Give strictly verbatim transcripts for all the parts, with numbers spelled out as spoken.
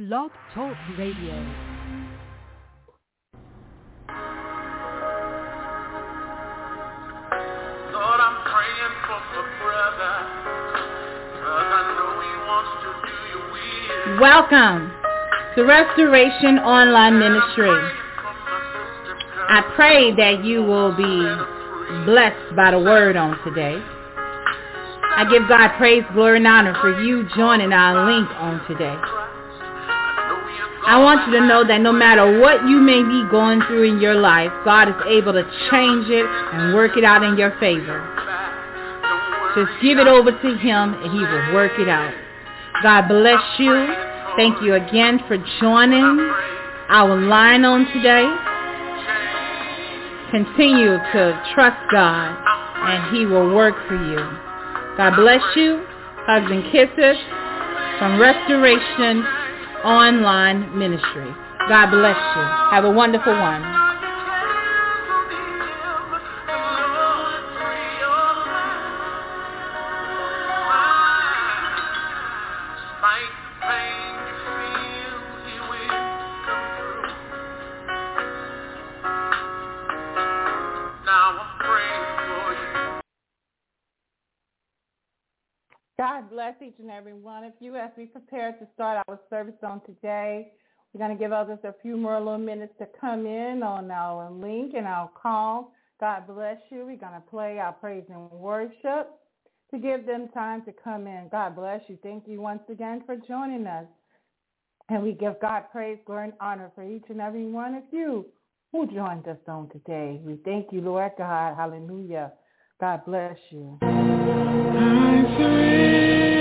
Blog Talk Radio. Lord, I'm praying for my brother, 'cause I know he wants to do your will. Welcome to Restoration Online Ministry. I pray that you will be blessed by the word on today. I give God praise, glory, and honor for you joining our link on today. I want you to know that no matter what you may be going through in your life, God is able to change it and work it out in your favor. Just give it over to Him and He will work it out. God bless you. Thank you again for joining our line on today. Continue to trust God and He will work for you. God bless you. Hugs and kisses from Restoration Online Ministry. God bless you. Have a wonderful one. God bless each and every one of you as we prepare to start our service on today. We're going to give others a few more little minutes to come in on our link and our call. God bless you. We're going to play our praise and worship to give them time to come in. God bless you. Thank you once again for joining us. And we give God praise, glory, and honor for each and every one of you who joined us on today. We thank you, Lord God. Hallelujah. God bless you. I surrender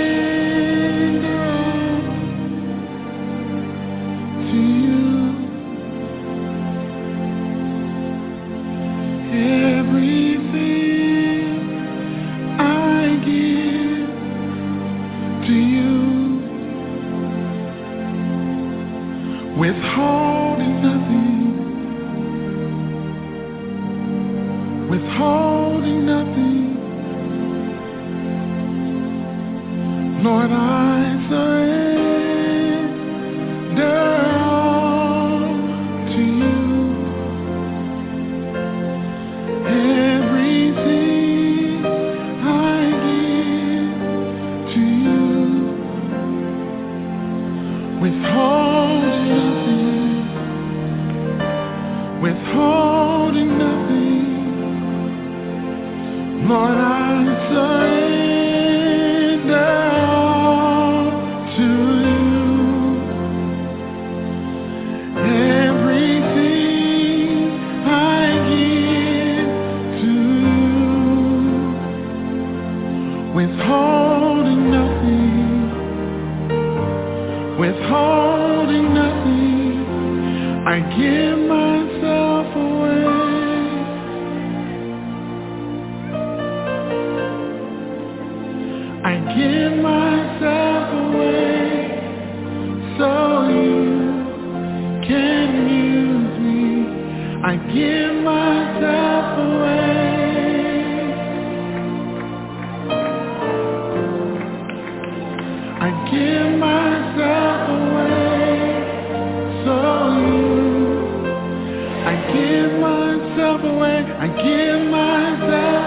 to you. Everything I give to you, withholding nothing, withholding nothing. Lord, I surrender all to you. Everything I give to you, withholding nothing, withholding nothing. Lord, I surrender all to you. Everything I give to you, withholding nothing, withholding nothing. I give myself away. I give myself away so you can use me. I give myself away. I give myself away so you. I give myself away. I give myself.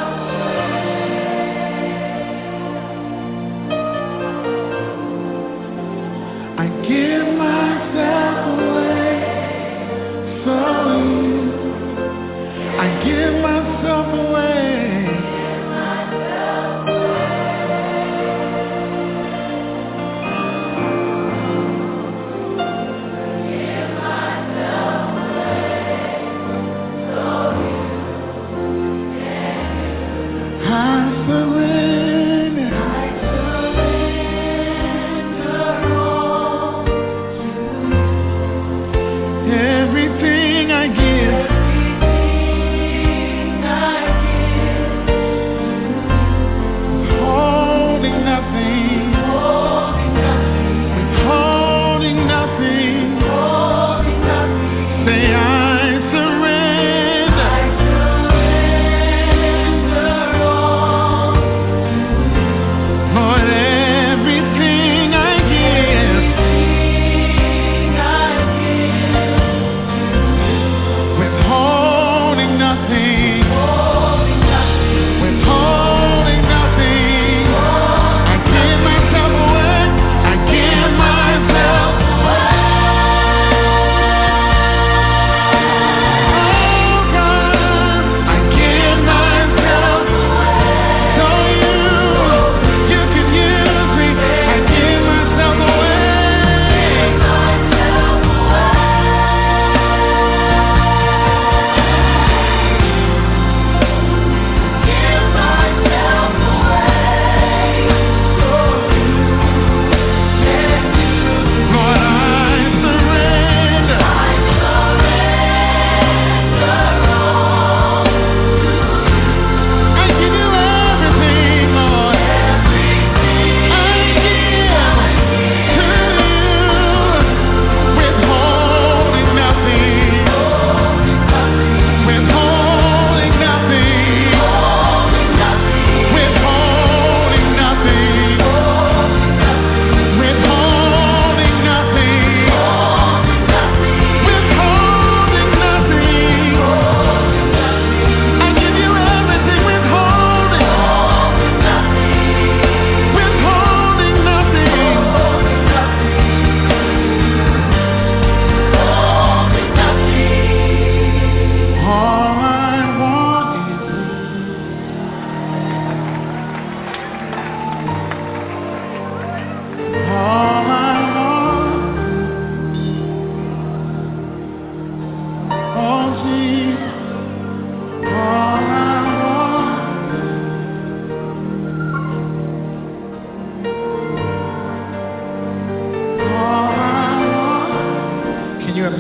I give myself away so you. I give myself away. Give myself away so you.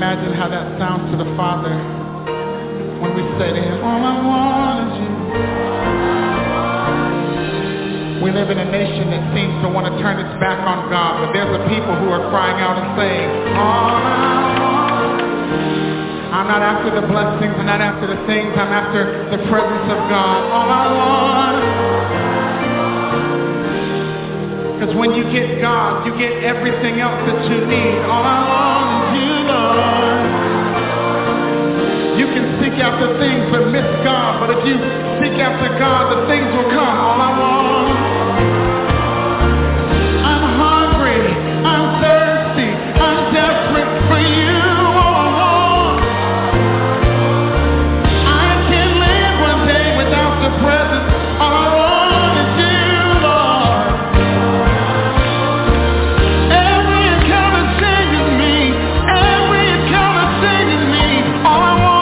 imagine how that sounds to the Father when we say to him, all I want is you. We live in a nation that seems to want to turn its back on God, but there's a people who are crying out and saying, all I want. I'm not after the blessings, I'm not after the things, I'm after the presence of God. All I want. Because when you get God, you get everything else that you need. All I want is you, Lord. You can seek after things but miss God, but if you seek after God, the things will come. All I want. I'm hungry, I'm thirsty, I'm desperate for you. All I want. I can't live one day without the presence. All I want is you, Lord. Every encounter changes me. Every encounter changes me. All I want.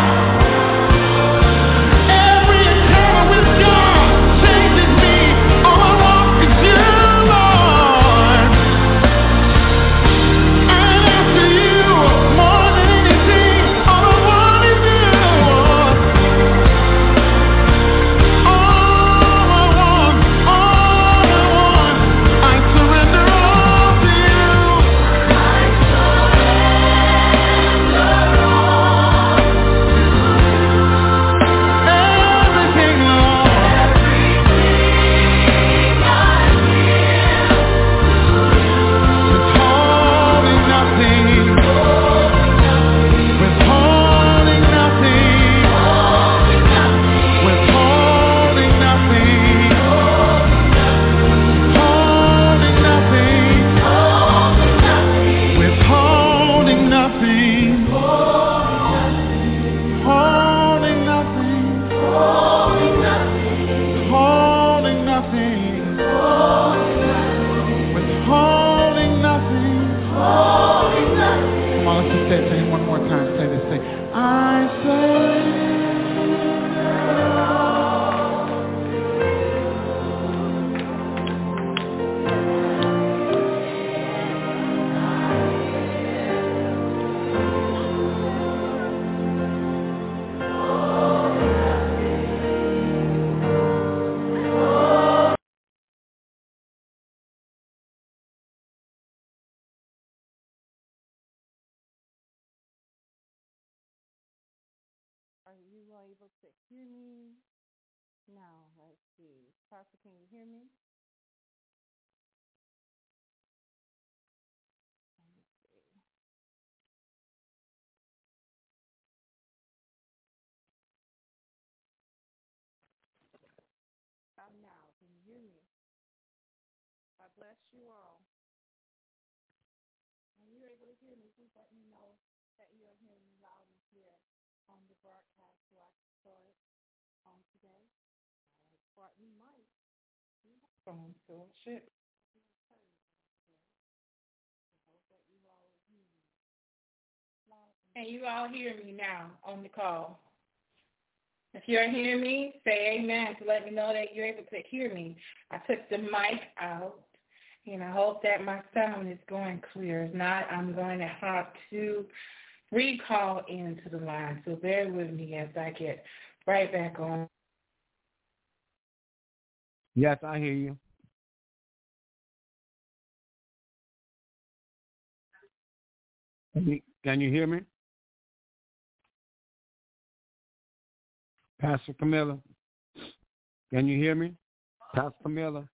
Are you able to hear me? Now, let's see. Pastor, can you hear me? Let me see. How now? Can you hear me? God bless you all. Are you able to hear me? Please let me know that you are hearing me loud and clear on the broadcast so I can start on today. Or you might. Phone still shit. Can you all hear me now on the call? If you're hearing me, say amen to let me know that you're able to hear me. I took the mic out, and I hope that my sound is going clear. If not, I'm going to have to recall into the line. So bear with me as I get right back on. Yes, I hear you. Can you, can you hear me? Pastor Camilla, can you hear me? Pastor Camilla?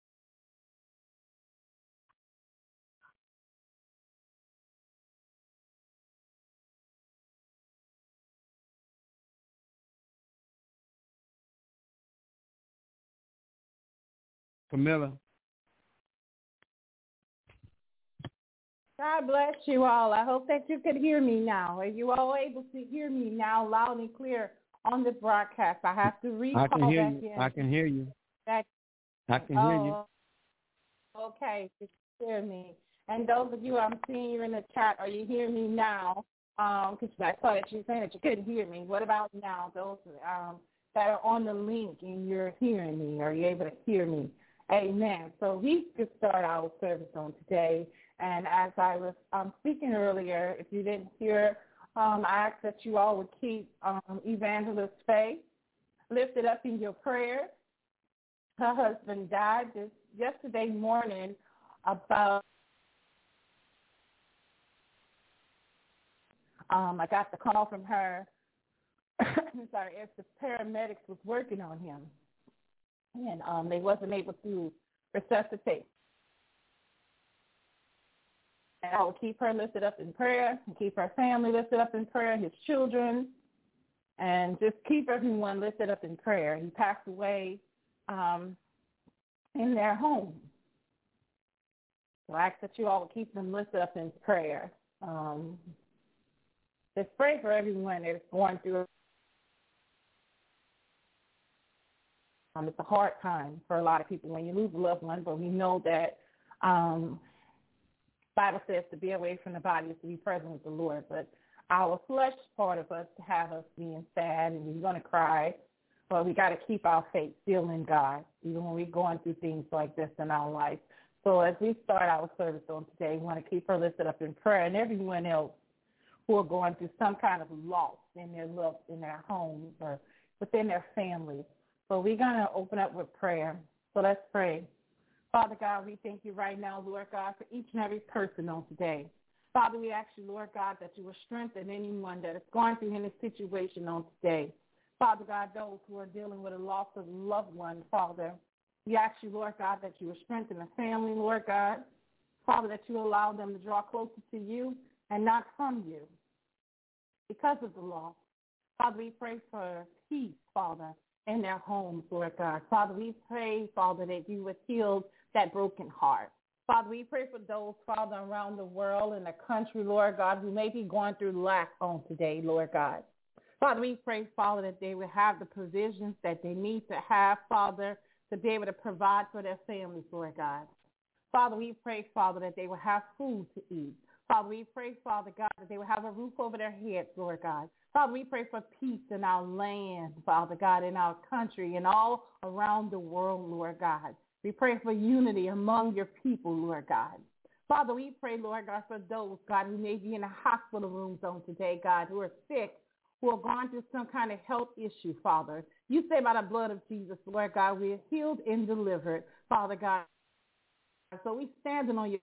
Camilla? God bless you all. I hope that you can hear me now. Are you all able to hear me now loud and clear on the broadcast? I have to recall I can hear back you. in. I can hear you. Back, I can oh, hear you. Okay, you can hear me. And those of you I'm seeing you in the chat, are you hearing me now? Um, because I saw that you were saying that you couldn't hear me. What about now? Those um, that are on the link and you're hearing me, are you able to hear me? Amen. So we could start our service on today. And as I was um, speaking earlier, if you didn't hear, um, I ask that you all would keep um, Evangelist Faye lifted up in your prayers. Her husband died this yesterday morning about, um, I got the call from her, I'm sorry, as the paramedics was working on him. And um, they wasn't able to resuscitate. And I will keep her lifted up in prayer, and keep her family lifted up in prayer, his children, and just keep everyone lifted up in prayer. He passed away um, in their home. So I ask that you all will keep them lifted up in prayer. Um, just pray for everyone that is going through. Um, it's a hard time for a lot of people when you lose a loved one, but we know that um, Bible says to be away from the body is to be present with the Lord. But our flesh part of us to have us being sad and we're going to cry, but we got to keep our faith still in God, even when we're going through things like this in our life. So as we start our service on today, we want to keep her lifted up in prayer, and everyone else who are going through some kind of loss in their love, in their homes or within their families. So we're going to open up with prayer. So let's pray. Father God, we thank you right now, Lord God, for each and every person on today. Father, we ask you, Lord God, that you will strengthen anyone that is going through any situation on today. Father God, those who are dealing with a loss of a loved one, Father, we ask you, Lord God, that you will strengthen the family, Lord God. Father, that you allow them to draw closer to you and not from you because of the loss. Father, we pray for peace, Father, in their homes, Lord God. Father, we pray, Father, that you would heal that broken heart. Father, we pray for those, Father, around the world and the country, Lord God, who may be going through lack on today, Lord God. Father, we pray, Father, that they will have the provisions that they need to have, Father, to be able to provide for their families, Lord God. Father, we pray, Father, that they will have food to eat. Father, we pray, Father God, that they will have a roof over their heads, Lord God. Father, we pray for peace in our land, Father God, in our country and all around the world, Lord God. We pray for unity among your people, Lord God. Father, we pray, Lord God, for those, God, who may be in the hospital rooms on today, God, who are sick, who are going through some kind of health issue, Father. You say by the blood of Jesus, Lord God, we are healed and delivered, Father God. So we standing on your,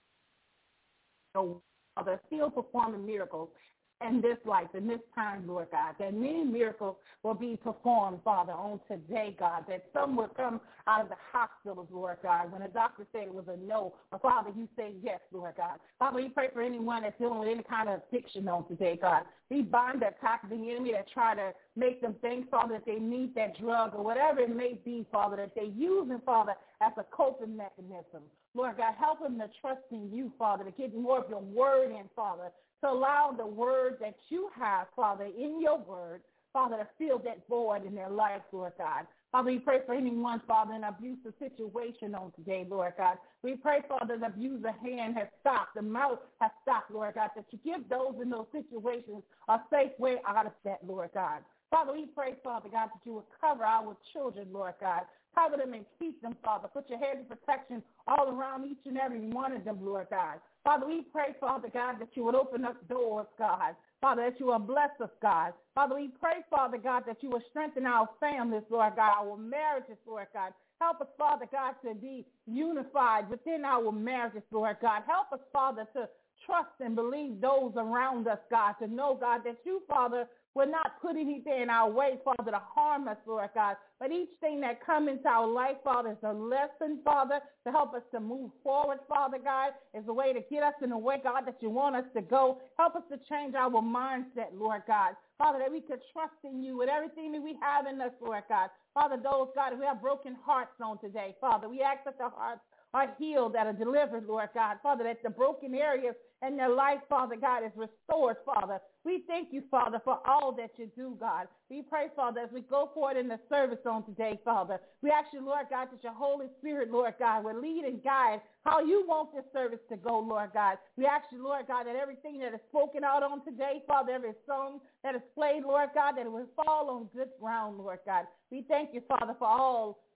Father, still performing miracles in this life, in this time, Lord God, that many miracles will be performed, Father, on today, God, that some will come out of the hospitals, Lord God, when the doctor said it was a no, but Father, you say yes, Lord God. Father, we pray for anyone that's dealing with any kind of addiction on today, God. We bind the attack of the enemy that try to make them think, Father, that they need that drug or whatever it may be, Father, that they use it, Father, as a coping mechanism. Lord God, help them to trust in you, Father, to get more of your word in, Father, to allow the word that you have, Father, in your word, Father, to fill that void in their life, Lord God. Father, we pray for anyone, Father, in an abusive situation on today, Lord God. We pray, Father, the abuser hand has stopped, the mouth has stopped, Lord God, that you give those in those situations a safe way out of that, Lord God. Father, we pray, Father God, that you will cover our children, Lord God. Cover them and keep them, Father. Put your hedge of protection all around each and every one of them, Lord God. Father, we pray, Father God, that you would open up doors, God. Father, that you will bless us, God. Father, we pray, Father God, that you will strengthen our families, Lord God, our marriages, Lord God. Help us, Father God, to be unified within our marriages, Lord God. Help us, Father, to trust and believe those around us, God, to know, God, that you, Father, will not put anything in our way, Father, to harm us, Lord God. But each thing that comes into our life, Father, is a lesson, Father, to help us to move forward, Father God, is a way to get us in the way, God, that you want us to go. Help us to change our mindset, Lord God. Father, that we could trust in you with everything that we have in us, Lord God. Father, those, God, who have broken hearts on today, Father, we ask that the hearts are healed, that are delivered, Lord God. Father, that the broken areas in their life, Father God, is restored, Father. We thank you, Father, for all that you do, God. We pray, Father, as we go forward in the service on today, Father. We ask you, Lord God, that your Holy Spirit, Lord God, will lead and guide how you want this service to go, Lord God. We ask you, Lord God, that everything that is spoken out on today, Father, every song that is played, Lord God, that it will fall on good ground, Lord God. We thank you, Father, for all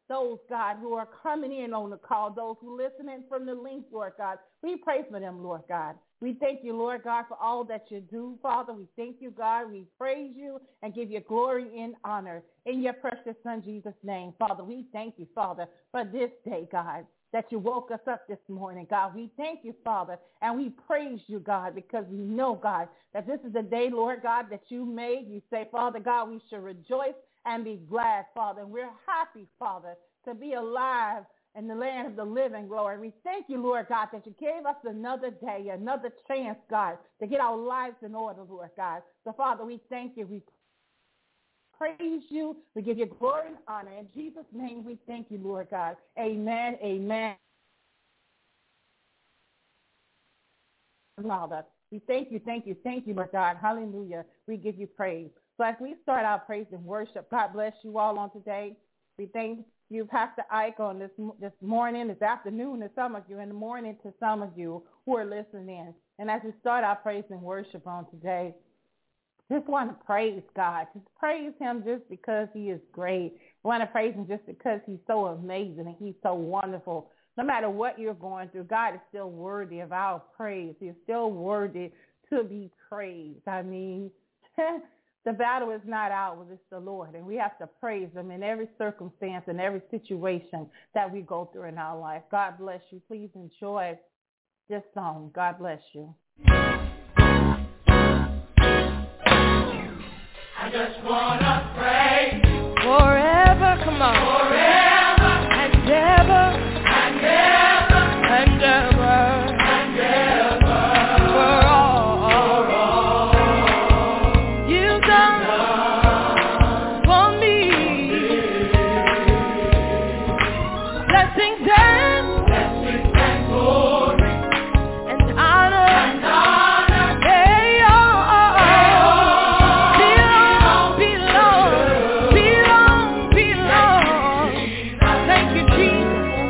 those, God, who are coming in on the call, those who are listening from the link, Lord God. We pray for them, Lord God. We thank you, Lord God, for all that you do, Father. We thank you, God. We praise you and give you glory and honor in your precious Son, Jesus' name. Father, we thank you, Father, for this day, God, that you woke us up this morning, God. We thank you, Father, and we praise you, God, because we know, God, that this is the day, Lord God, that you made. You say, Father God, we should rejoice and be glad, Father. And we're happy, Father, to be alive in the land of the living, Lord. We thank you, Lord God, that you gave us another day, another chance, God, to get our lives in order, Lord God. So, Father, we thank you. We praise you. We give you glory and honor. In Jesus' name, we thank you, Lord God. Amen, amen. Father, we thank you, thank you, thank you, Lord God. Hallelujah. We give you praise. So as we start our praise and worship, God bless you all on today. We thank you, Pastor Ike, on this this morning, this afternoon to some of you, in the morning to some of you who are listening in. And as we start our praise and worship on today, just want to praise God. Just praise him just because he is great. I want to praise him just because he's so amazing and he's so wonderful. No matter what you're going through, God is still worthy of our praise. He's still worthy to be praised. I mean, the battle is not ours, it's the Lord. And we have to praise him in every circumstance and every situation that we go through in our life. God bless you. Please enjoy this song. God bless you. I just want to pray forever, come on. Forever and ever and ever and ever and ever for all, for all you've done for me. Blessings and blessings and glory and honor and honor. They all belong, belong, belong, belong. Thank you, Jesus.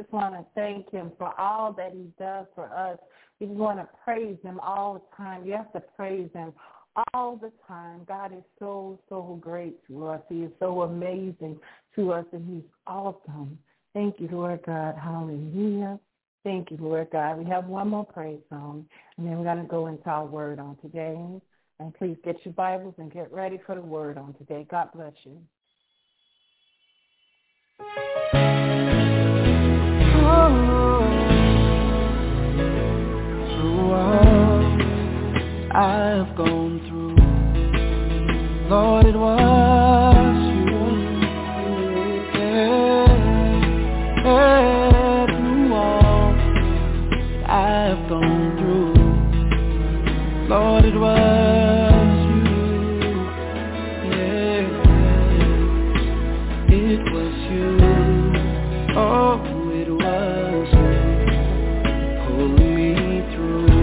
just want to thank him for all that he does for us. We just want to praise him all the time. You have to praise him all the time. God is so, so great to us. He is so amazing to us, and he's awesome. Thank you, Lord God. Hallelujah. Thank you, Lord God. We have one more praise song, and then we're going to go into our word on today. And please get your Bibles and get ready for the word on today. God bless you. Oh, through all I've gone through, Lord, it was you. Yeah, yeah, through all I've gone through, Lord, it was you. Yeah, it was you. Oh, it was you pulling me through.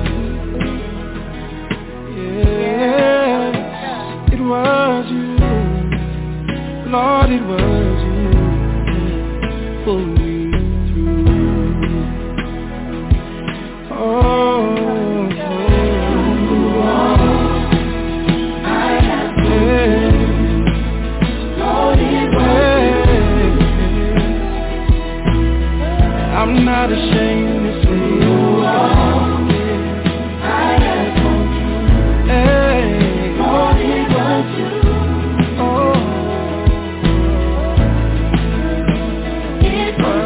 Yes, it was you. Lord, it was you pulling me through. Oh, I'm not ashamed to say you are. I have gone through. Hey, Lord, it was you. Oh, it was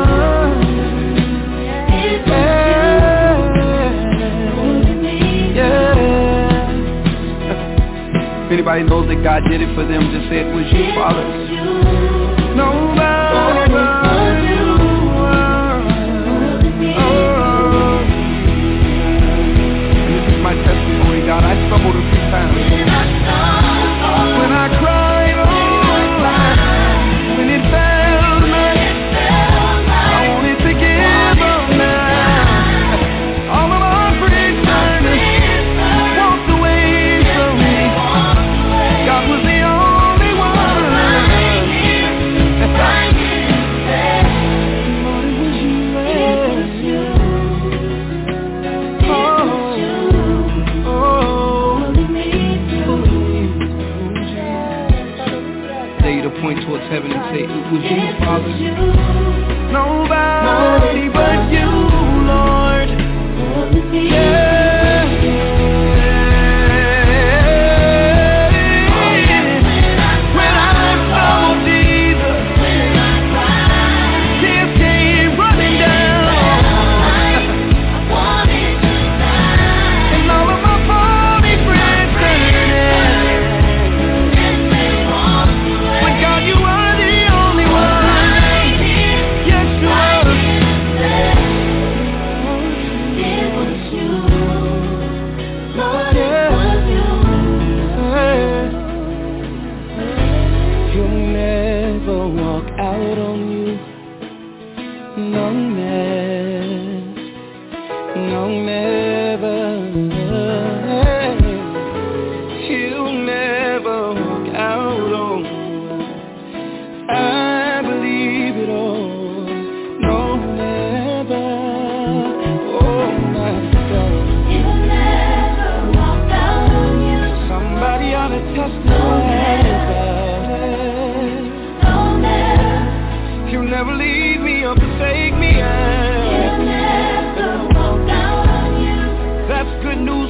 you. It was me. Yeah. If anybody knows that God did it for them, just say it was you, Father. Nobody but you. My testimony, God, I stumbled a few times. When I cried, oh, when it felt like I wanted to give up now. All of my friends walked away from me. God was the only one. Point towards heaven and say, it was you, Father. Nobody but you, Lord. Yeah. When I saw Jesus, tears came running down, and all of my body friends turned. Never leave me or forsake me. He'll never walk out on you. That's good news.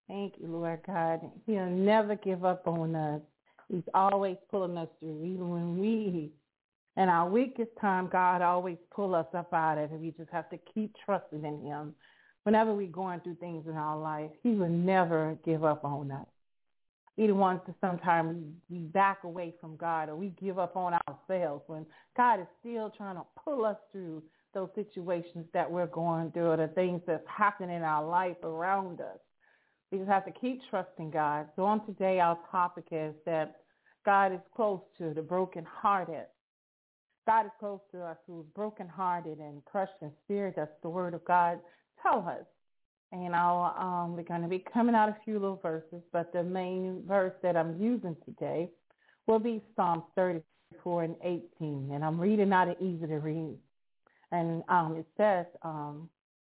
Thank you, Lord God. He'll never give up on us. He's always pulling us through, even when we, in our weakest time, God always pull us up out of it. We just have to keep trusting in him. Whenever we're going through things in our life, he will never give up on us. Either ones to sometimes we back away from God or we give up on ourselves when God is still trying to pull us through those situations that we're going through or the things that's happening in our life around us. We just have to keep trusting God. So on today, our topic is that God is close to the brokenhearted. God is close to us who is brokenhearted and crushed in spirit. That's the word of God tells us. And I'll, um, we're going to be coming out a few little verses, but the main verse that I'm using today will be Psalms thirty-four and eighteen. And I'm reading out of easy to read. And um, it says, um,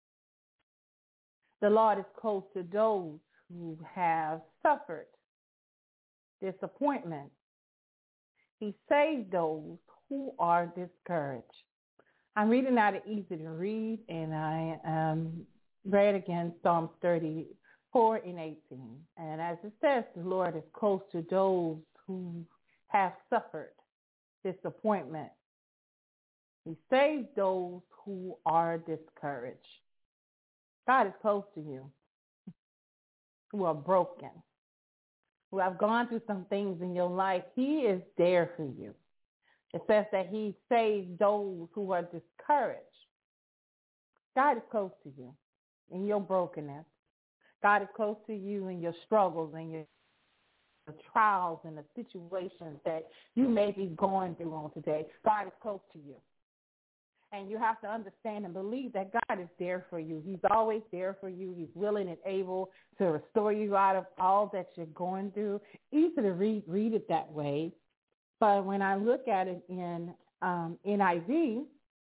the Lord is close to those who have suffered disappointment. He saves those who are discouraged. I'm reading out of easy to read, and I um, read again Psalms thirty-four and eighteen. And as it says, the Lord is close to those who have suffered disappointment. He saves those who are discouraged. God is close to you, who are broken, who have gone through some things in your life. He is there for you. It says that he saves those who are discouraged. God is close to you in your brokenness. God is close to you in your struggles and your trials and the situations that you may be going through on today. God is close to you. And you have to understand and believe that God is there for you. He's always there for you. He's willing and able to restore you out of all that you're going through. Easy to read, read it that way. But when I look at it in um, N I V,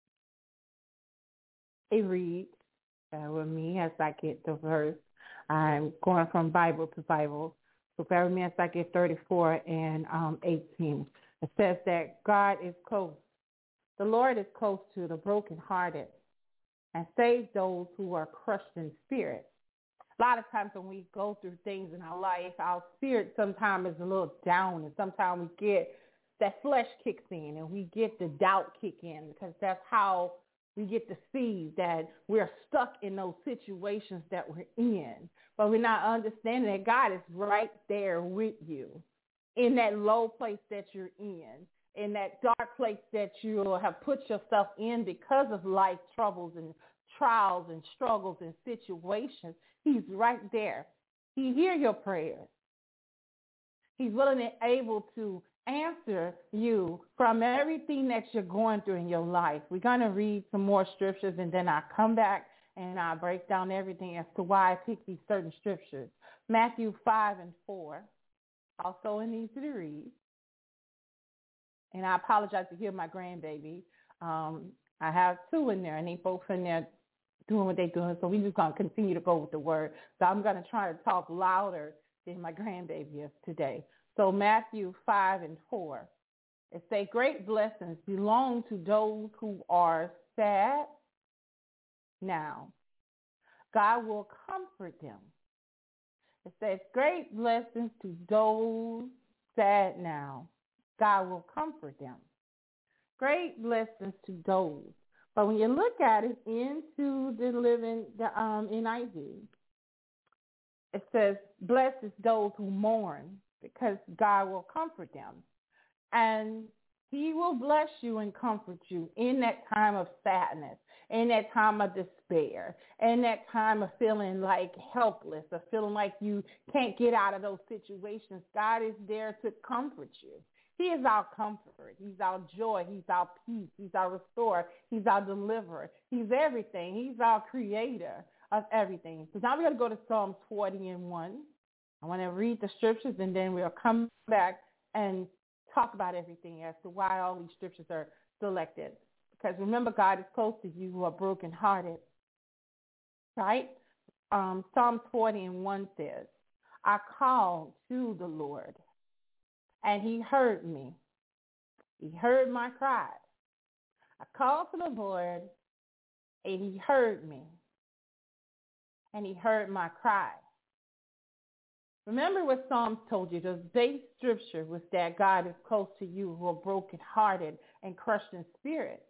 it reads, uh, with me as I get the verse, I'm going from Bible to Bible. So bear with me as I get thirty-four and um, eighteen. It says that God is close. The Lord is close to the brokenhearted and saves those who are crushed in spirit. A lot of times when we go through things in our life, our spirit sometimes is a little down, and sometimes we get that flesh kicks in and we get the doubt kick in, because that's how we get to see that we're stuck in those situations that we're in. But we're not understanding that God is right there with you in that low place that you're in, in that dark place that you have put yourself in because of life troubles and trials and struggles and situations. He's right there. He hears your prayers. He's willing and able to answer you from everything that you're going through in your life. We're going to read some more scriptures, and then I'll come back and I'll break down everything as to why I picked these certain scriptures. Matthew five and four, also in easy to read. And I apologize to hear my grandbaby. Um, I have two in there, and they both in there doing what they're doing. So we're just going to continue to go with the word. So I'm going to try to talk louder than my grandbaby is today. So Matthew five and four, it says, great blessings belong to those who are sad now. God will comfort them. It says, great blessings to those sad now. God will comfort them. Great blessings to those. But when you look at it into the living, the um, N I V, it says, blessed is those who mourn, because God will comfort them. And he will bless you and comfort you in that time of sadness, in that time of despair, in that time of feeling like helpless or feeling like you can't get out of those situations. God is there to comfort you. He is our comfort. He's our joy. He's our peace. He's our restorer. He's our deliverer. He's everything. He's our creator of everything. So now we're going to go to Psalms forty and one. I want to read the scriptures, and then we'll come back and talk about everything as to why all these scriptures are selected. Because remember, God is close to you who are brokenhearted, right? Um, Psalms forty and one says, I called to the Lord, and he heard me. He heard my cry. I called to the Lord, and he heard me, and he heard my cry. Remember what Psalms told you. The base scripture was that God is close to you who are brokenhearted and crushed in spirit.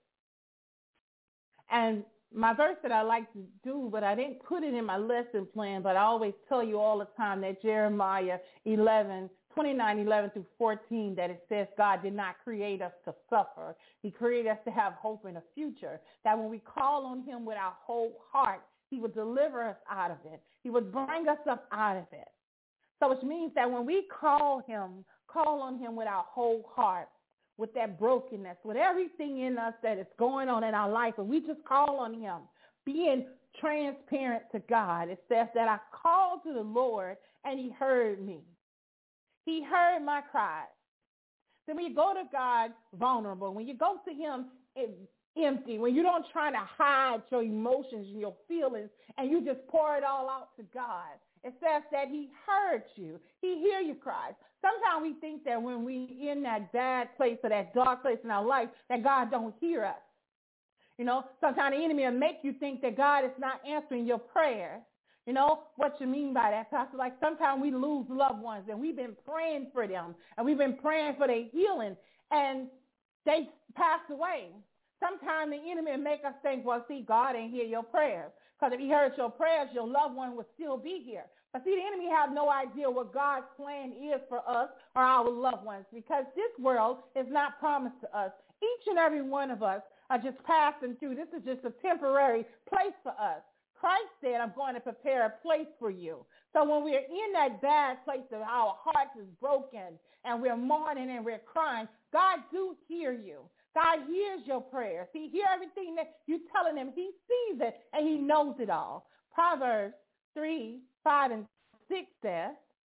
And my verse that I like to do, but I didn't put it in my lesson plan, but I always tell you all the time that Jeremiah eleven, twenty-nine, eleven through fourteen, that it says God did not create us to suffer. He created us to have hope in the future, that when we call on him with our whole heart, he would deliver us out of it. He would bring us up out of it. So which means that when we call him, call on him with our whole heart, with that brokenness, with everything in us that is going on in our life, and we just call on him, being transparent to God. It says that I called to the Lord and he heard me. He heard my cries. Then when you go to God vulnerable, when you go to him empty, when you don't try to hide your emotions and your feelings and you just pour it all out to God, it says that he heard you. He hear your cries. Sometimes we think that when we in that bad place or that dark place in our life, that God don't hear us. You know, sometimes the enemy will make you think that God is not answering your prayer. You know, what you mean by that, Pastor? Like sometimes we lose loved ones and we've been praying for them and we've been praying for their healing and they pass away. Sometimes the enemy will make us think, well, see, God ain't hear your prayers. Because if he heard your prayers, your loved one would still be here. But see, the enemy have no idea what God's plan is for us or our loved ones, because this world is not promised to us. Each and every one of us are just passing through. This is just a temporary place for us. Christ said, I'm going to prepare a place for you. So when we're in that bad place of our hearts is broken and we're mourning and we're crying, God do hear you. God hears your prayers. He hears everything that you're telling him. He sees it, and he knows it all. Proverbs three, five, and six says,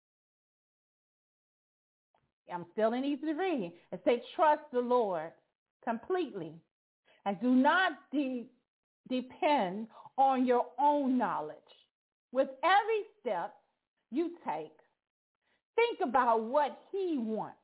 I'm still in easy to read. It says, trust the Lord completely, and do not de- depend on your own knowledge. With every step you take, think about what he wants,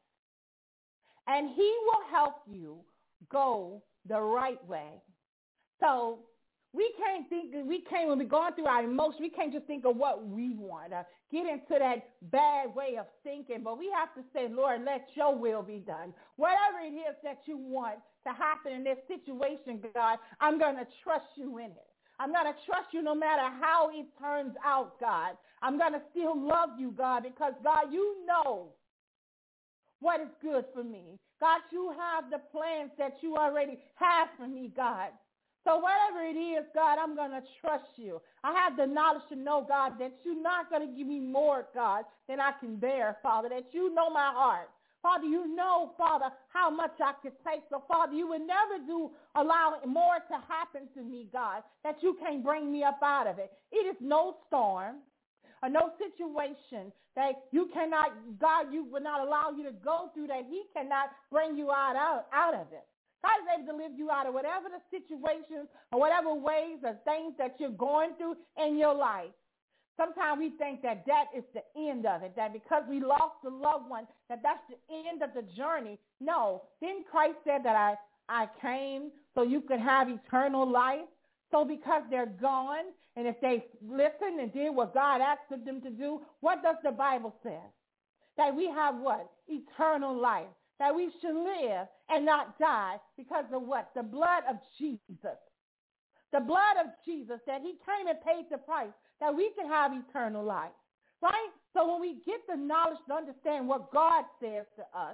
and he will help you go the right way. So we can't think, we can't, when we're going through our emotions, we can't just think of what we want, uh, get into that bad way of thinking, but we have to say, Lord, let your will be done. Whatever it is that you want to happen in this situation, God, I'm going to trust you in it. I'm going to trust you no matter how it turns out, God. I'm going to still love you, God, because, God, you know what is good for me. God, you have the plans that you already have for me, God. So whatever it is, God, I'm going to trust you. I have the knowledge to know, God, that you're not going to give me more, God, than I can bear, Father, that you know my heart. Father, you know, Father, how much I could take. So, Father, you would never do allow more to happen to me, God, that you can't bring me up out of it. It is no storm or no situation that you cannot, God, you would not allow you to go through, that he cannot bring you out, out, out of it. God is able to lift you out of whatever the situations or whatever ways or things that you're going through in your life. Sometimes we think that that is the end of it, that because we lost a loved one, that that's the end of the journey. No, then Christ said that I, I came so you could have eternal life. So because they're gone, and if they listen and did what God asked them to do, what does the Bible say? That we have what? Eternal life. That we should live and not die because of what? The blood of Jesus. The blood of Jesus, that he came and paid the price, that we can have eternal life. Right? So when we get the knowledge to understand what God says to us,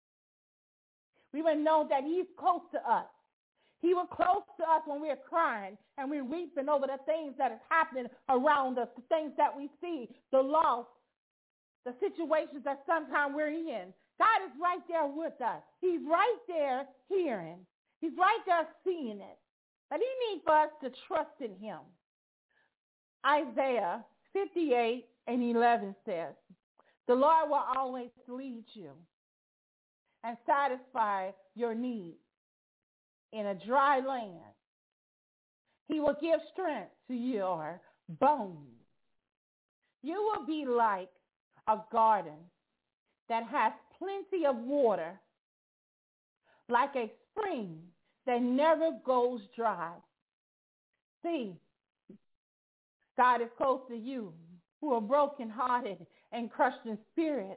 we will know that he's close to us. He was close to us when we're crying and we're weeping over the things that is happening around us, the things that we see, the loss, the situations that sometimes we're in. God is right there with us. He's right there hearing. He's right there seeing it. But he needs for us to trust in him. Isaiah fifty-eight and eleven says, the Lord will always lead you and satisfy your needs in a dry land. He will give strength to your bones. You will be like a garden that has plenty of water, like a spring that never goes dry. See, God is close to you who are brokenhearted and crushed in spirit.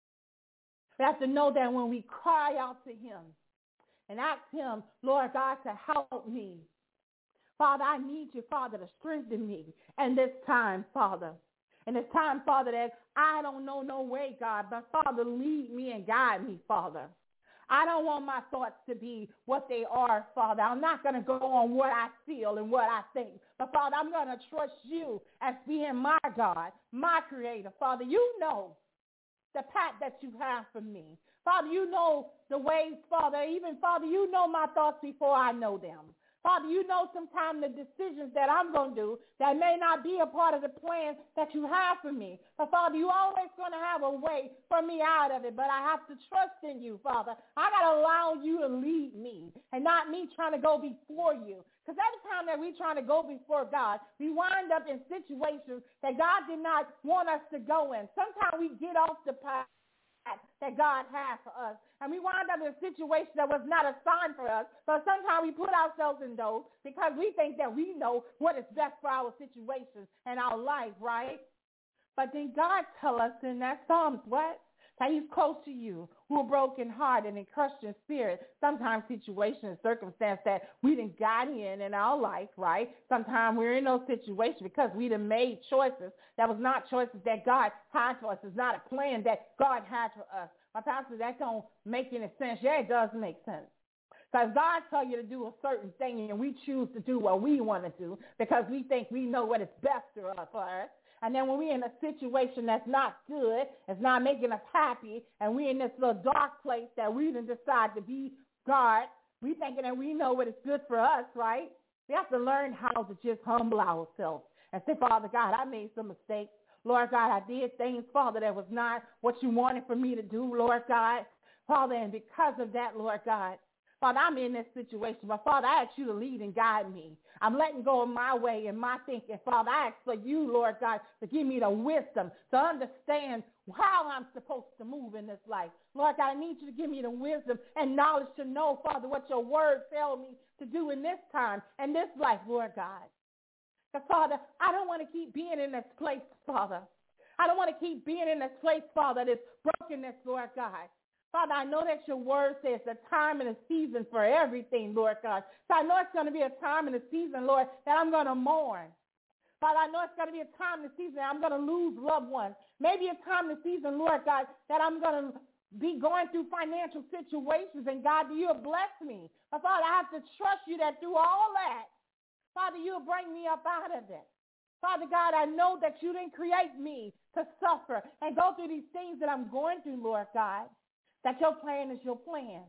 We have to know that when we cry out to him and ask him, Lord God, to help me, Father, I need you, Father, to strengthen me. And this time, Father, and it's time, Father, that I don't know no way, God, but Father, lead me and guide me, Father. I don't want my thoughts to be what they are, Father. I'm not going to go on what I feel and what I think. But, Father, I'm going to trust you as being my God, my creator. Father, you know the path that you have for me. Father, you know the ways, Father. Even, Father, you know my thoughts before I know them. Father, you know sometimes the decisions that I'm going to do that may not be a part of the plan that you have for me. But, Father, you always going to have a way for me out of it. But I have to trust in you, Father. I got to allow you to lead me and not me trying to go before you. Because every time that we're trying to go before God, we wind up in situations that God did not want us to go in. Sometimes we get off the path that God has for us. And we wind up in a situation that was not assigned for us. But sometimes we put ourselves in those because we think that we know what is best for our situations and our life, right? But then God tell us in that Psalms, what? That he's close to you, who are brokenhearted and crushed in spirit. Sometimes situations, circumstances that we done got in in our life, right? Sometimes we're in those situations because we done made choices that was not choices that God had for us. It's not a plan that God had for us. My pastor, that don't make any sense. Yeah, it does make sense. Because God tell you to do a certain thing and we choose to do what we want to do because we think we know what is best for us. And then when we're in a situation that's not good, it's not making us happy, and we're in this little dark place that we didn't decide to be God, we thinking that we know what is good for us, right? We have to learn how to just humble ourselves and say, Father God, I made some mistakes. Lord God, I did things, Father, that was not what you wanted for me to do, Lord God. Father, and because of that, Lord God, Father, I'm in this situation, but Father, I ask you to lead and guide me. I'm letting go of my way and my thinking. Father, I ask for you, Lord God, to give me the wisdom to understand how I'm supposed to move in this life. Lord God, I need you to give me the wisdom and knowledge to know, Father, what your word tells me to do in this time and this life, Lord God. Because, Father, I don't want to keep being in this place, Father. I don't want to keep being in this place, Father, this brokenness, Lord God. Father, I know that your word says a time and a season for everything, Lord God. So I know it's going to be a time and a season, Lord, that I'm going to mourn. Father, I know it's going to be a time and a season that I'm going to lose loved ones. Maybe a time and a season, Lord God, that I'm going to be going through financial situations, and God, you'll bless me. But Father, I have to trust you that through all that, Father, you'll bring me up out of it. Father God, I know that you didn't create me to suffer and go through these things that I'm going through, Lord God. That your plan is your plan.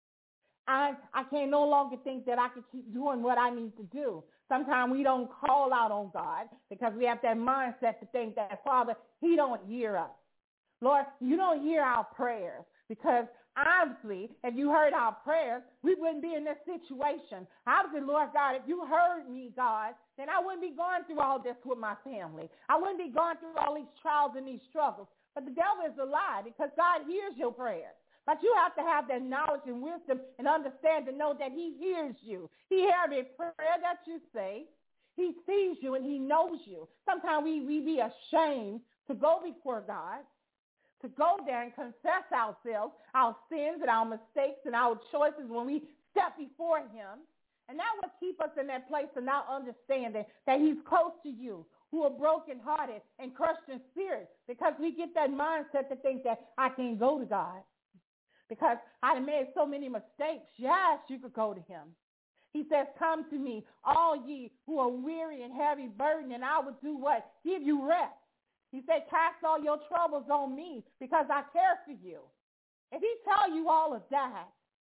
I I can no longer think that I can keep doing what I need to do. Sometimes we don't call out on God because we have that mindset to think that, Father, he don't hear us. Lord, you don't hear our prayers because obviously if you heard our prayers, we wouldn't be in this situation. Obviously, Lord God, if you heard me, God, then I wouldn't be going through all this with my family. I wouldn't be going through all these trials and these struggles. But the devil is a lie because God hears your prayers. But you have to have that knowledge and wisdom and understand to know that he hears you. He hears every prayer that you say. He sees you and he knows you. Sometimes we, we be ashamed to go before God, to go there and confess ourselves, our sins and our mistakes and our choices when we step before him. And that will keep us in that place of not understanding that he's close to you, who are brokenhearted and crushed in spirit, because we get that mindset to think that I can't go to God. Because I made so many mistakes. Yes, you could go to him. He says, come to me, all ye who are weary and heavy burdened, and I will do what? Give you rest. He said, cast all your troubles on me because I care for you. If he tell you all of that,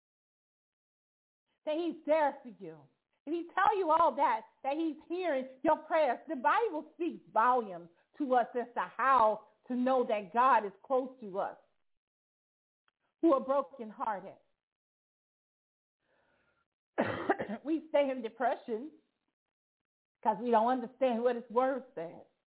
then he's there for you. If he tell you all that, that he's hearing your prayers, the Bible speaks volumes to us as to how to know that God is close to us, who are brokenhearted. We stay in depression because we don't understand what his word says.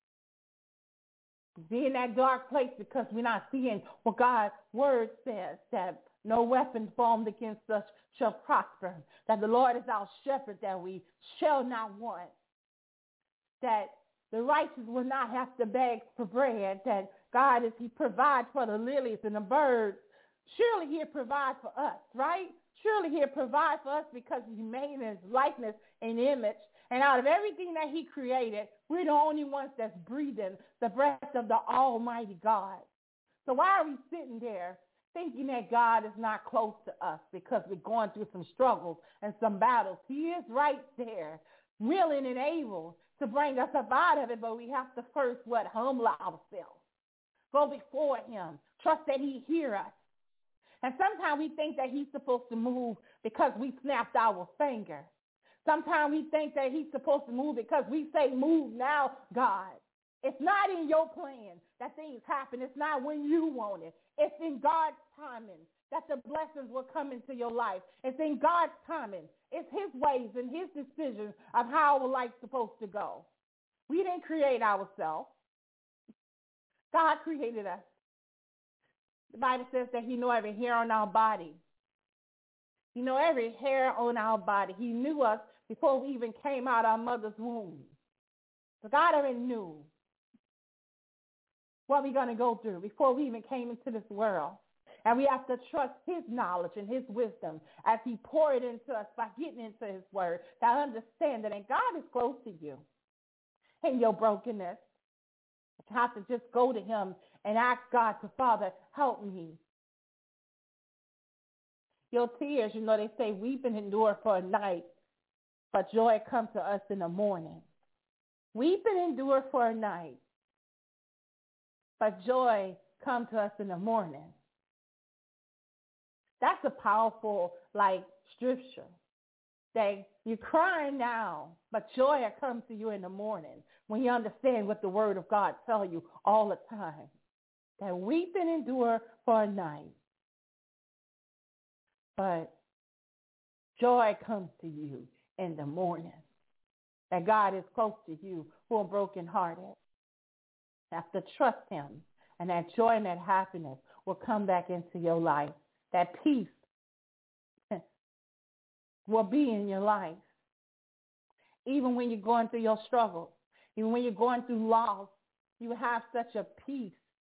We be in that dark place because we're not seeing what God's word says, that no weapon formed against us shall prosper, that the Lord is our shepherd, that we shall not want, that the righteous will not have to beg for bread, that God, if he provides for the lilies and the birds, surely he'll provide for us, right? Surely he'll provide for us because he made in his likeness and image. And out of everything that he created, we're the only ones that's breathing the breath of the Almighty God. So why are we sitting there thinking that God is not close to us because we're going through some struggles and some battles? He is right there, willing and able to bring us up out of it, but we have to first, what, humble ourselves. Go before him. Trust that he hears us. And sometimes we think that he's supposed to move because we snapped our finger. Sometimes we think that he's supposed to move because we say, move now, God. It's not in your plan that things happen. It's not when you want it. It's in God's timing that the blessings will come into your life. It's in God's timing. It's his ways and his decisions of how our life's supposed to go. We didn't create ourselves. God created us. The Bible says that he knew every hair on our body. He knew every hair on our body. He knew us before we even came out of our mother's womb. So God already knew what we're going to go through before we even came into this world. And we have to trust his knowledge and his wisdom as he poured it into us by getting into his word, to understand that and God is close to you in your brokenness. You have to just go to him and ask God to, Father, help me. Your tears, you know, they say weeping endure for a night, but joy comes to us in the morning. Weeping endure for a night, but joy comes to us in the morning. That's a powerful, like, scripture. That you're crying now, but joy comes to you in the morning when you understand what the word of God tells you all the time. That weeping endure for a night, but joy comes to you in the morning. That God is close to you who are brokenhearted. You have to trust him, and that joy and that happiness will come back into your life. That peace will be in your life. Even when you're going through your struggles, even when you're going through loss, you have such a peace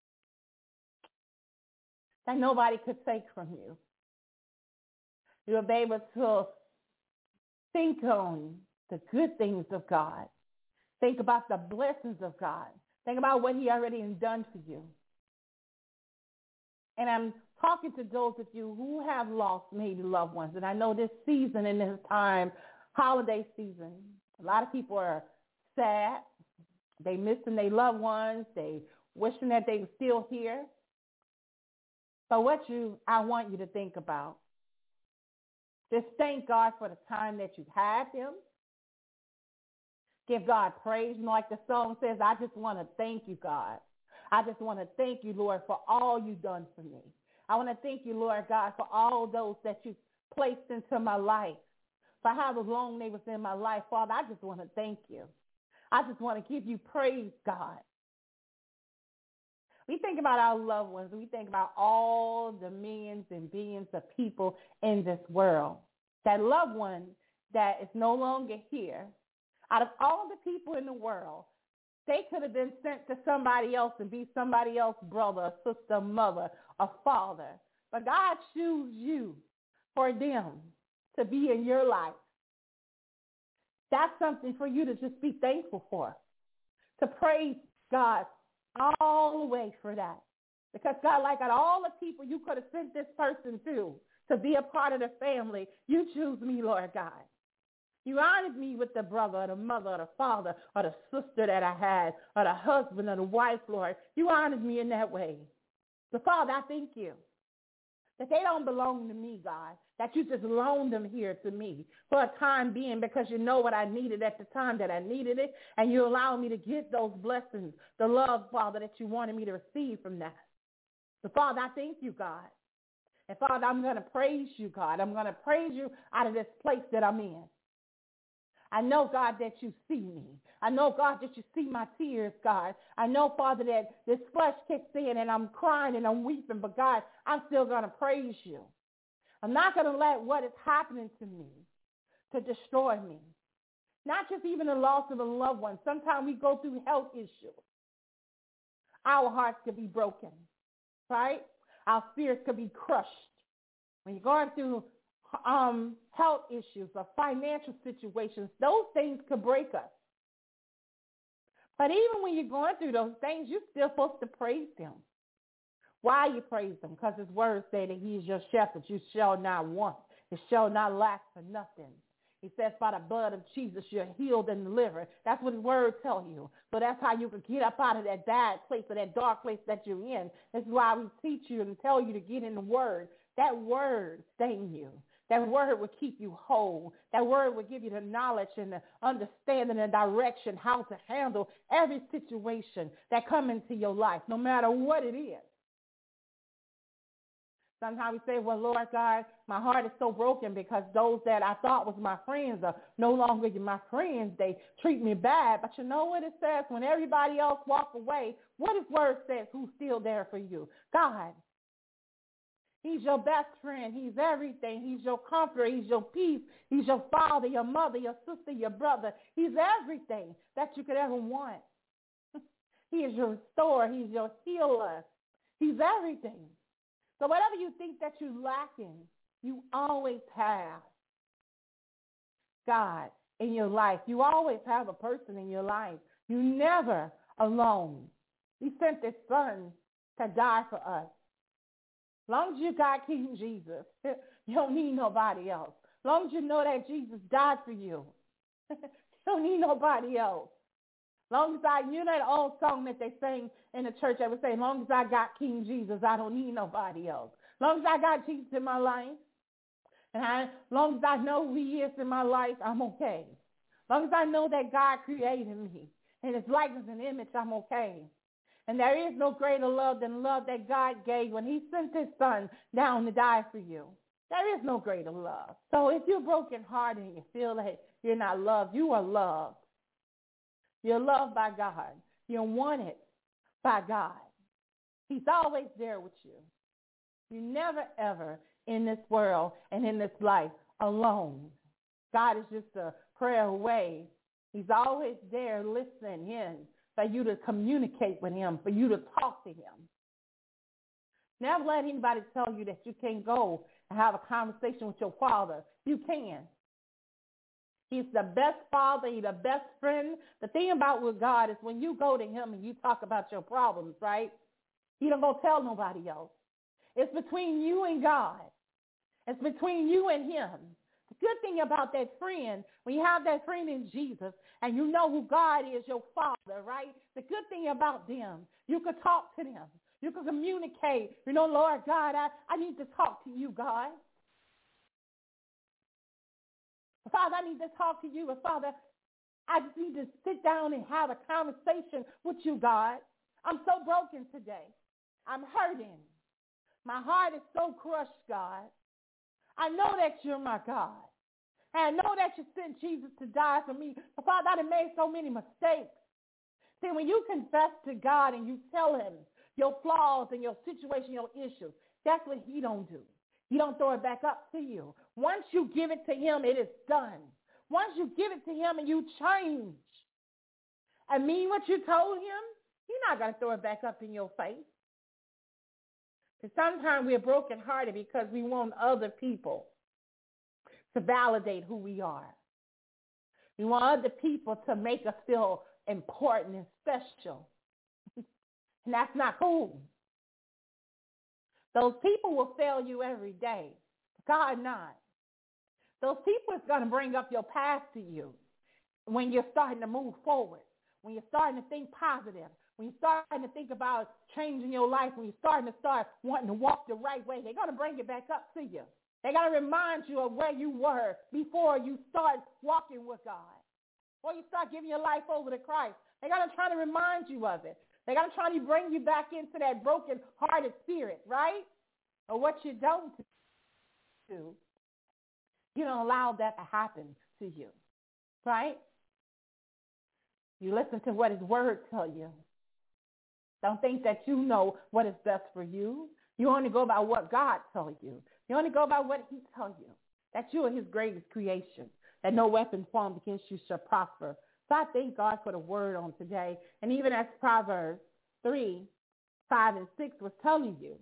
that nobody could take from you. You'll be able to think on the good things of God. Think about the blessings of God. Think about what he already has done for you. And I'm talking to those of you who have lost maybe loved ones. And I know this season and this time, holiday season, a lot of people are sad. They missing their loved ones. They wishing that they were still here. But what you, I want you to think about, just thank God for the time that you had him. Give God praise. You know, like the song says, I just want to thank you, God. I just want to thank you, Lord, for all you've done for me. I want to thank you, Lord God, for all those that you placed into my life, for however long they was in my life. Father, I just want to thank you. I just want to give you praise, God. We think about our loved ones. We think about all the millions and billions of people in this world. That loved one that is no longer here, out of all the people in the world, they could have been sent to somebody else and be somebody else's brother, a sister, a mother, a father. But God chose you for them to be in your life. That's something for you to just be thankful for, to praise God all the way for that. Because God, like out of all the people you could have sent this person to, to be a part of the family, you choose me, Lord God. You honored me with the brother or the mother or the father or the sister that I had or the husband or the wife, Lord. You honored me in that way. So, Father, I thank you that they don't belong to me, God, that you just loaned them here to me for a time being because you know what I needed at the time that I needed it, and you allow me to get those blessings, the love, Father, that you wanted me to receive from that. So, Father, I thank you, God. And, Father, I'm going to praise you, God. I'm going to praise you out of this place that I'm in. I know, God, that you see me. I know, God, that you see my tears, God. I know, Father, that this flesh kicks in and I'm crying and I'm weeping, but, God, I'm still going to praise you. I'm not going to let what is happening to me to destroy me. Not just even the loss of a loved one. Sometimes we go through health issues. Our hearts could be broken, right? Our spirits could be crushed. When you're going through um, health issues or financial situations, those things could break us. But even when you're going through those things, you're still supposed to praise him. Why you praise him? Because his words say that he is your shepherd. You shall not want. You shall not lack for nothing. He says, by the blood of Jesus, you're healed and delivered. That's what his word tells you. So that's how you can get up out of that bad place or that dark place that you're in. This is why we teach you and tell you to get in the word. That word stay in you. That word will keep you whole. That word will give you the knowledge and the understanding and direction how to handle every situation that comes into your life, no matter what it is. Sometimes we say, well, Lord God, my heart is so broken because those that I thought was my friends are no longer my friends. They treat me bad. But you know what it says? When everybody else walk away, what his word says, who's still there for you? God. He's your best friend. He's everything. He's your comforter. He's your peace. He's your father, your mother, your sister, your brother. He's everything that you could ever want. He is your restorer. He's your healer. He's everything. So whatever you think that you're lacking, you always have God in your life. You always have a person in your life. You're never alone. He sent his son to die for us. As long as you got King Jesus, you don't need nobody else. As long as you know that Jesus died for you, you don't need nobody else. As long as I, you know that old song that they sang in the church that would say, as long as I got King Jesus, I don't need nobody else. As long as I got Jesus in my life, and I, as long as I know who he is in my life, I'm okay. As long as I know that God created me in his likeness and image, I'm okay. And there is no greater love than love that God gave when he sent his son down to die for you. There is no greater love. So if you're brokenhearted and you feel like you're not loved, you are loved. You're loved by God. You're wanted by God. He's always there with you. You're never, ever in this world and in this life alone. God is just a prayer away. He's always there listening in for you to communicate with him, for you to talk to him. Never let anybody tell you that you can't go and have a conversation with your father. You can. He's the best father. He's the best friend. The thing about with God is when you go to him and you talk about your problems, right? He don't go tell nobody else. It's between you and God. It's between you and him. The good thing about that friend, when you have that friend in Jesus and you know who God is, your father, right? The good thing about them, you could talk to them. You could communicate. You know, Lord God, I, I need to talk to you, God. Father, I need to talk to you. And Father, I just need to sit down and have a conversation with you, God. I'm so broken today. I'm hurting. My heart is so crushed, God. I know that you're my God. And I know that you sent Jesus to die for me. But Father, I done made so many mistakes. See, when you confess to God and you tell him your flaws and your situation, your issues, that's what he don't do. He don't throw it back up to you. Once you give it to him, it is done. Once you give it to him and you change and mean what you told him, he's not going to throw it back up in your face. Because sometimes we're brokenhearted because we want other people to validate who we are. We want other people to make us feel important and special. And that's not cool. Those people will fail you every day. God not. Those people is going to bring up your past to you when you're starting to move forward, when you're starting to think positive, when you're starting to think about changing your life, when you're starting to start wanting to walk the right way. They're going to bring it back up to you. They're going to remind you of where you were before you start walking with God, before you start giving your life over to Christ. They're going to try to remind you of it. They're going to try to bring you back into that broken-hearted spirit, right? Or what you don't do. You don't allow that to happen to you, right? You listen to what his word tells you. Don't think that you know what is best for you. You only go by what God tells you. You only go by what he tells you, that you are his greatest creation, that no weapon formed against you shall prosper. So I thank God for the word on today. And even as Proverbs three, five, and six was telling you,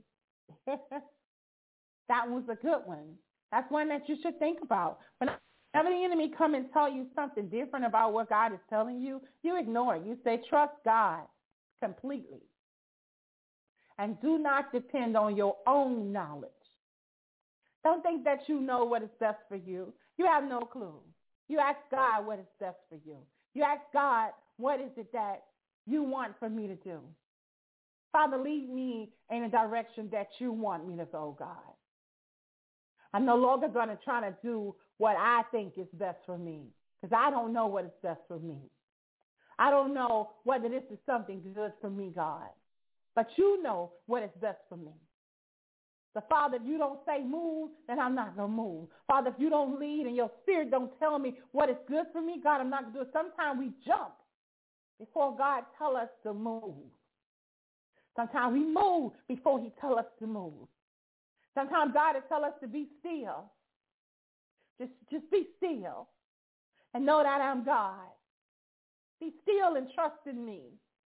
that was a good one. That's one that you should think about. Whenever the enemy come and tell you something different about what God is telling you, you ignore it. You say, trust God completely. And do not depend on your own knowledge. Don't think that you know what is best for you. You have no clue. You ask God what is best for you. You ask God, what is it that you want for me to do? Father, lead me in a direction that you want me to go, God. I'm no longer going to try to do what I think is best for me because I don't know what is best for me. I don't know whether this is something good for me, God. But you know what is best for me. So, Father, if you don't say move, then I'm not going to move. Father, if you don't lead and your spirit don't tell me what is good for me, God, I'm not going to do it. Sometimes we jump before God tell us to move. Sometimes we move before he tell us to move. Sometimes God will tell us to be still. Just, just be still and know that I'm God. Be still and trust in me.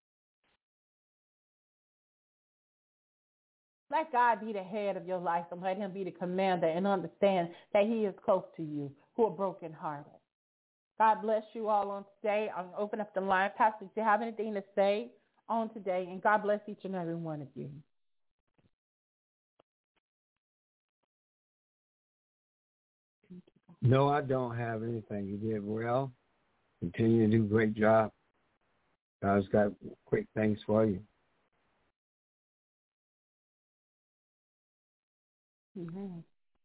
Let God be the head of your life and let him be the commander and understand that he is close to you who are brokenhearted. God bless you all on today. I'm going to open up the line. Pastor, if you have anything to say on today, and God bless each and every one of you. No, I don't have anything. You did well. Continue to do a great job. God's got great things for you. Mm-hmm.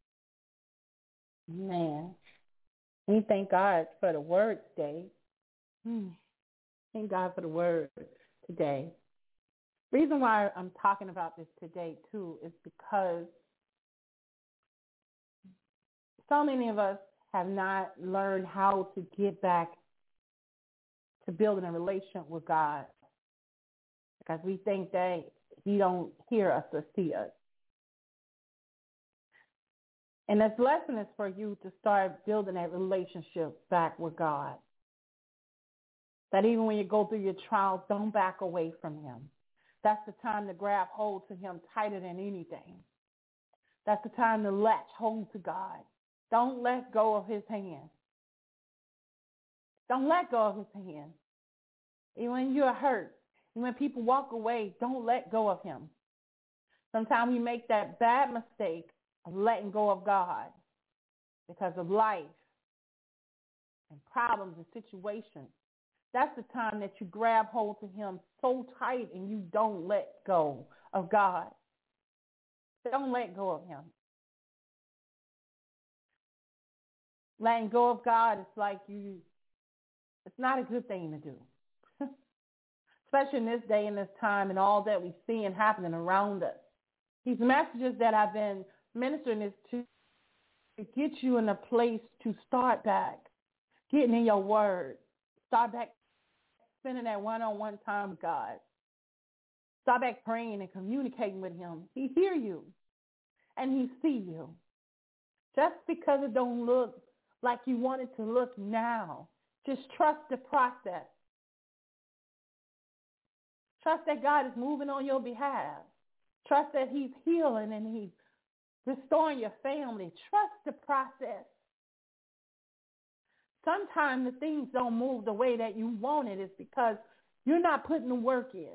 Man, we thank God for the word today. Hmm. Thank God for the word today. The reason why I'm talking about this today, too, is because so many of us have not learned how to get back to building a relationship with God because we think that he don't hear us or see us. And this lesson is for you to start building that relationship back with God. That even when you go through your trials, don't back away from him. That's the time to grab hold to him tighter than anything. That's the time to latch hold to God. Don't let go of his hand. Don't let go of his hand. Even when you're hurt, even when people walk away, don't let go of him. Sometimes we make that bad mistake of letting go of God because of life and problems and situations. That's the time that you grab hold to him so tight and you don't let go of God. Don't let go of him. Letting go of God is like you, it's not a good thing to do. Especially in this day and this time and all that we see and happening around us. These messages that I've been ministering is to, to get you in a place to start back, getting in your word. Start back spending that one-on-one time with God. Start back praying and communicating with him. He hear you and he see you. Just because it don't look like you want it to look now, just trust the process. Trust that God is moving on your behalf. Trust that he's healing and he's restoring your family. Trust the process. Sometimes the things don't move the way that you want it. It's because you're not putting the work in.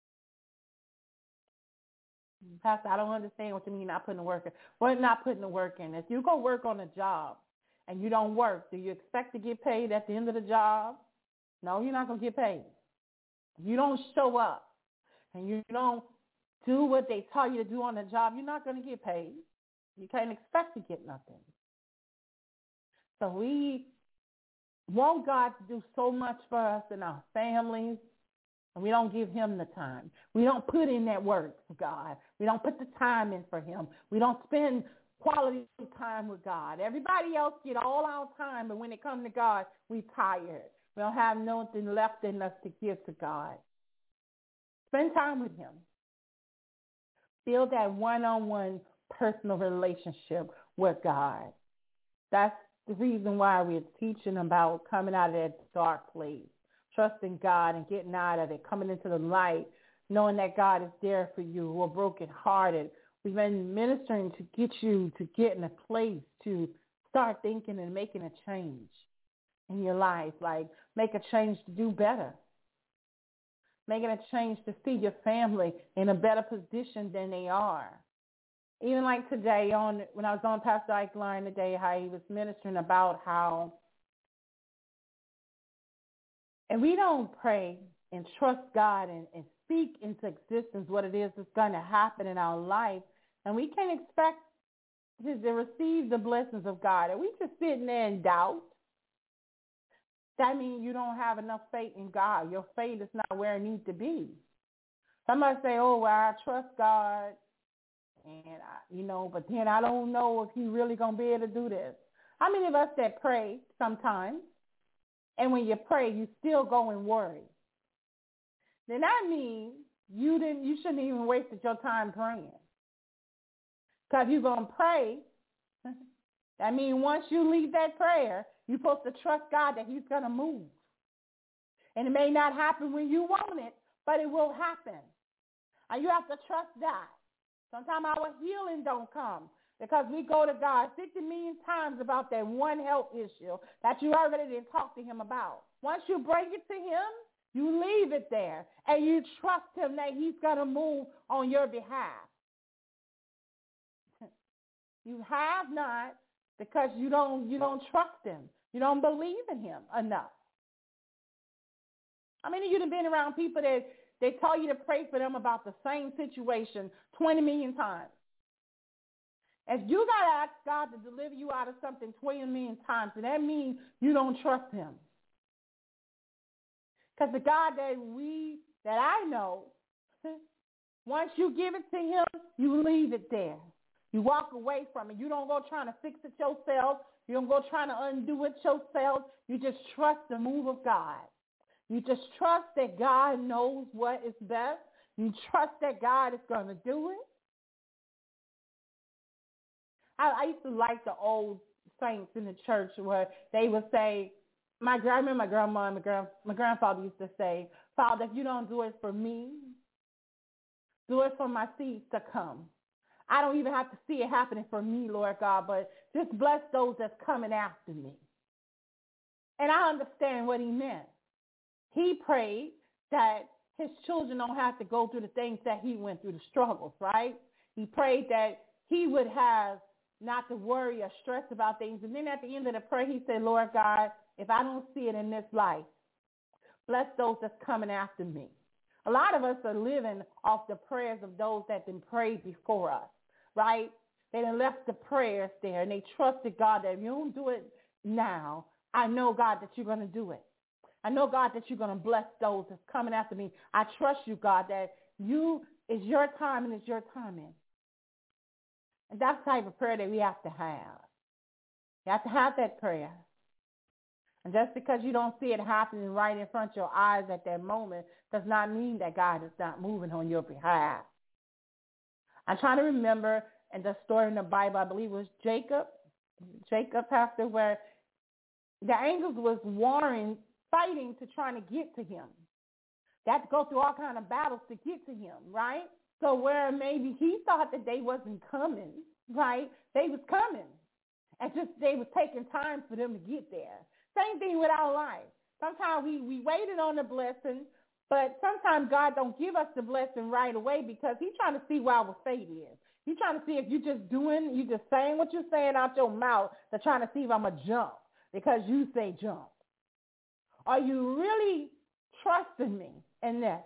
Pastor, I don't understand what you mean not putting the work in. What not putting the work in? If you go work on a job and you don't work, do you expect to get paid at the end of the job? No, you're not going to get paid. If you don't show up and you don't do what they tell you to do on the job, you're not going to get paid. You can't expect to get nothing. So we want God to do so much for us and our families, and we don't give him the time. We don't put in that work for God. We don't put the time in for him. We don't spend quality time with God. Everybody else get all our time, but when it comes to God, we tired. We don't have nothing left in us to give to God. Spend time with him. Build that one-on-one personal relationship with God. That's the reason why we're teaching about coming out of that dark place, trusting God and getting out of it, coming into the light, knowing that God is there for you who are brokenhearted. We've been ministering to get you to get in a place to start thinking and making a change in your life, like make a change to do better, making a change to see your family in a better position than they are. Even like today, on when I was on Pastor Ike line today, how he was ministering about how, and we don't pray and trust God and, and speak into existence what it is that's going to happen in our life, and we can't expect to, to receive the blessings of God. And we just sitting there in doubt. That means you don't have enough faith in God. Your faith is not where it needs to be. Somebody say, oh, well, I trust God, and, I, you know, but then I don't know if he's really going to be able to do this. How many of us that pray sometimes, and when you pray, you still go and worry? Then that means you didn't. You shouldn't even wasted your time praying. Because you're going to pray. That means once you leave that prayer, you're supposed to trust God that he's going to move. And it may not happen when you want it, but it will happen. And you have to trust that. Sometimes our healing don't come because we go to God fifty million times about that one health issue that you already didn't talk to him about. Once you bring it to him, you leave it there and you trust him that he's going to move on your behalf. You have not because you don't you don't trust him. You don't believe in him enough. How many of you have been around people that they tell you to pray for them about the same situation twenty million times? If you got to ask God to deliver you out of something twenty million times, then that means you don't trust him. Because the God that we, that I know, once you give it to him, you leave it there. You walk away from it. You don't go trying to fix it yourself. You don't go trying to undo it yourself. You just trust the move of God. You just trust that God knows what is best. You trust that God is going to do it. I, I used to like the old saints in the church where they would say, my I remember my grandma and my, grand, my grandfather used to say, Father, if you don't do it for me, do it for my seeds to come. I don't even have to see it happening for me, Lord God, but just bless those that's coming after me. And I understand what he meant. He prayed that his children don't have to go through the things that he went through, the struggles, right? He prayed that he would have not to worry or stress about things. And then at the end of the prayer, he said, Lord God, if I don't see it in this life, bless those that's coming after me. A lot of us are living off the prayers of those that have been prayed before us, right? They done left the prayers there, and they trusted God that if you don't do it now, I know, God, that you're going to do it. I know, God, that you're going to bless those that's coming after me. I trust you, God, that you is your time and it's your timing. And that's the type of prayer that we have to have. You have to have that prayer. And just because you don't see it happening right in front of your eyes at that moment does not mean that God is not moving on your behalf. I'm trying to remember in the story in the Bible, I believe it was Jacob, Jacob after where the angels was warring, fighting to trying to get to him. They had to go through all kind of battles to get to him, right? So where maybe he thought that they wasn't coming, right? They was coming. And just they was taking time for them to get there. Same thing with our life. Sometimes we, we waited on the blessing, but sometimes God don't give us the blessing right away because he's trying to see where our faith is. He's trying to see if you're just doing, you just saying what you're saying out your mouth. They're trying to see if I'm going to jump because you say jump. Are you really trusting me in this?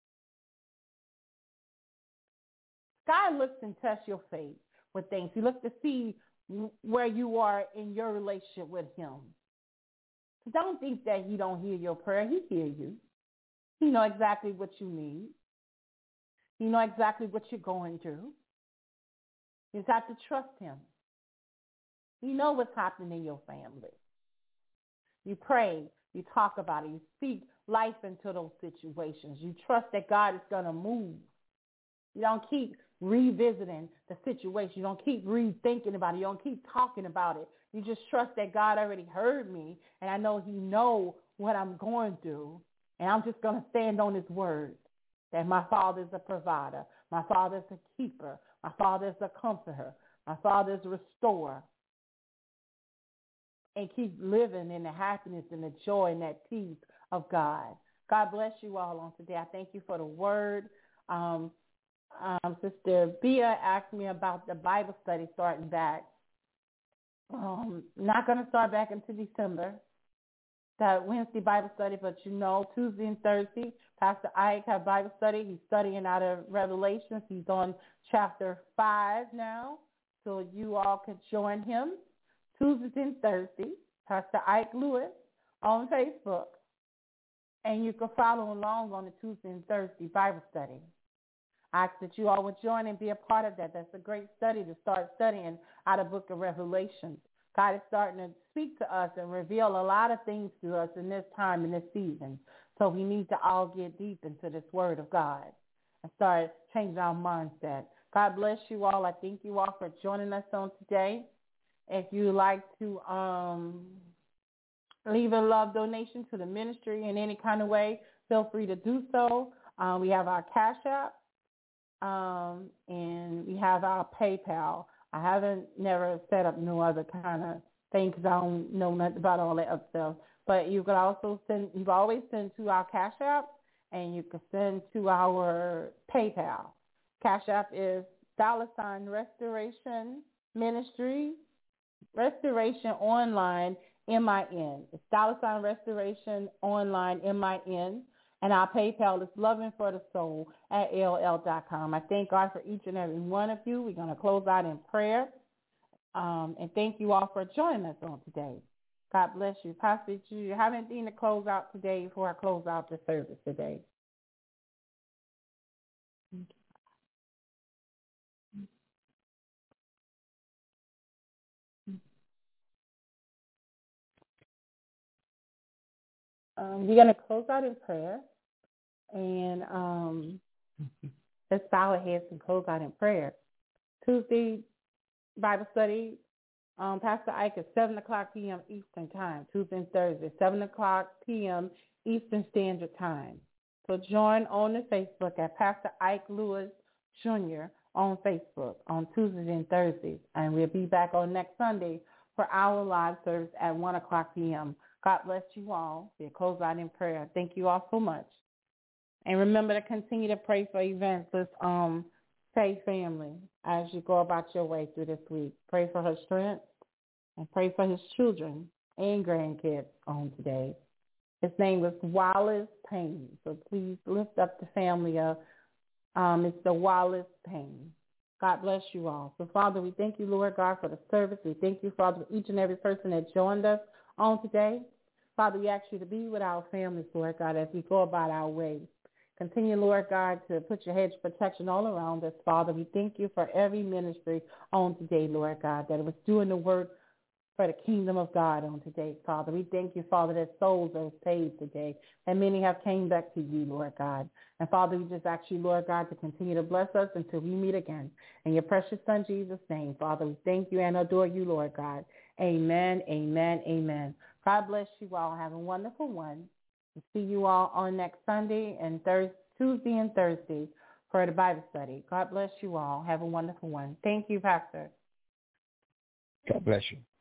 God looks and tests your faith with things. He looks to see where you are in your relationship with him. Don't think that he don't hear your prayer. He hears you. He knows exactly what you need. He knows exactly what you're going through. You just have to trust him. He knows what's happening in your family. You pray. You talk about it. You speak life into those situations. You trust that God is going to move. You don't keep revisiting the situation. You don't keep rethinking about it. You don't keep talking about it. You just trust that God already heard me, and I know he know what I'm going through, and I'm just going to stand on his word, that my Father is a provider. My Father is a keeper. My Father is a comforter. My Father is a restorer. And keep living in the happiness and the joy and that peace of God. God bless you all on today. I thank you for the word. Um, um, Sister Bia asked me about the Bible study starting back. Um, not going to start back until December. That Wednesday Bible study, but you know, Tuesday and Thursday, Pastor Ike have Bible study. He's studying out of Revelations. He's on chapter five now, so you all could join him. Tuesdays and Thursdays, Pastor Ike Lewis on Facebook. And you can follow along on the Tuesday and Thursday Bible study. I ask that you all would join and be a part of that. That's a great study to start studying out of the book of Revelation. God is starting to speak to us and reveal a lot of things to us in this time, in this season. So we need to all get deep into this word of God and start changing our mindset. God bless you all. I thank you all for joining us on today. If you like to um, leave a love donation to the ministry in any kind of way, feel free to do so. Um, we have our Cash App, um, and we have our PayPal. I haven't never set up no other kind of thing because I don't know nothing about all that other stuff. But you can also send, you've always send to our Cash App, and you can send to our PayPal. Cash App is dollar sign Restoration Ministry. Restoration Online, M I N. It's dollar sign Restoration Online, M I N. And our PayPal is loving for the soul at A O L dot com. I thank God for each and every one of you. We're going to close out in prayer. Um, and thank you all for joining us on today. God bless you. Pastor, do you have anything to close out today before I close out the service today? Thank you. Um, we're going to close out in prayer, and um, let's bow our heads and close out in prayer. Tuesday Bible study, um, Pastor Ike at seven o'clock p.m. Eastern Time, Tuesday and Thursday, seven o'clock p.m. Eastern Standard Time. So join on the Facebook at Pastor Ike Lewis Junior on Facebook on Tuesdays and Thursdays, and we'll be back on next Sunday for our live service at one o'clock p.m. God bless you all. We'll close out in prayer. Thank you all so much. And remember to continue to pray for Evangelist um, Faye family as you go about your way through this week. Pray for her strength and pray for his children and grandkids on today. His name was Wallace Payne. So please lift up the family of um, Mister Wallace Payne. God bless you all. So, Father, we thank you, Lord God, for the service. We thank you, Father, for each and every person that joined us on today. Father, we ask you to be with our families, Lord God, as we go about our way. Continue, Lord God, to put your hedge of protection all around us, Father. We thank you for every ministry on today, Lord God, that it was doing the work for the kingdom of God on today, Father. We thank you, Father, that souls are saved today, and many have came back to you, Lord God. And, Father, we just ask you, Lord God, to continue to bless us until we meet again. In your precious Son, Jesus' name, Father, we thank you and adore you, Lord God. Amen, amen, amen. God bless you all. Have a wonderful one. We'll see you all on next Sunday and Thursday, Tuesday and Thursday for the Bible study. God bless you all. Have a wonderful one. Thank you, Pastor. God bless you.